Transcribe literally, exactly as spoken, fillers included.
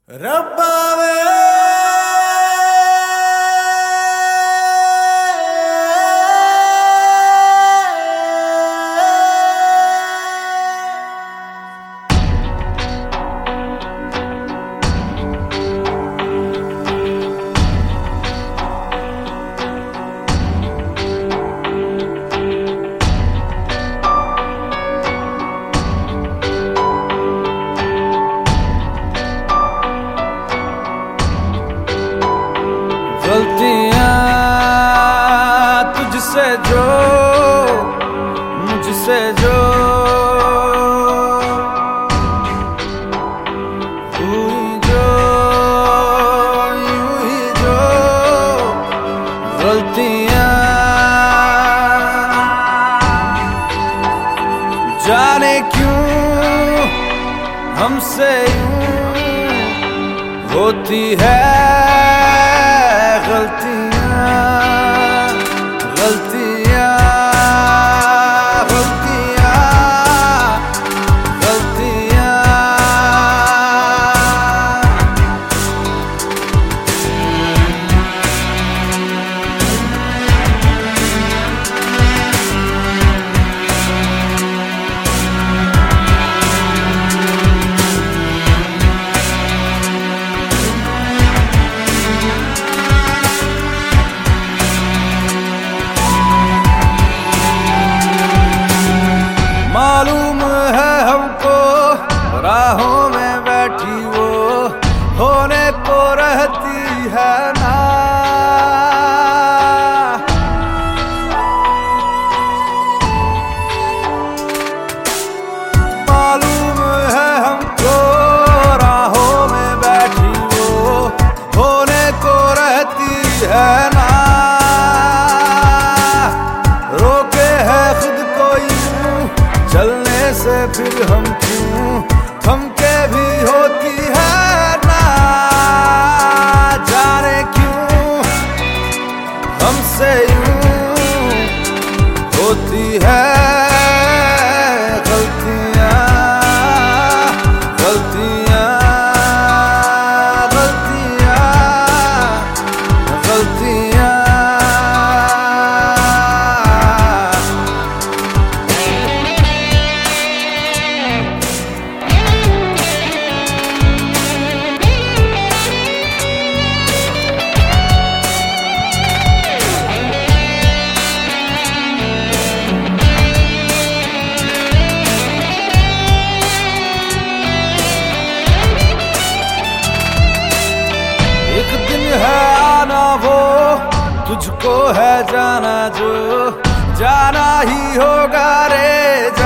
रब्बा वे गलतियाँ तुझसे जो मुझसे जो हुई जो यूं ही जो गलतियाँ जाने क्यों हमसे यूं होती है गलतियाँ गलतियाँ गलतियाँ गलतियाँ मालूम है हमको राहों में बैठी वो होने को रहती है ना। मालूम है हमको राहों में बैठी वो होने को रहती है ना। रोके है खुद को यूं चलने से फिर हम क्यों थमके भी होती है ना। जाने क्यों हमसे यूं होती है गलतियाँ गलतियाँ गलतियाँ गलतियाँ एक दिन है आना वो तुझको है जाना जो जाना ही होगा रे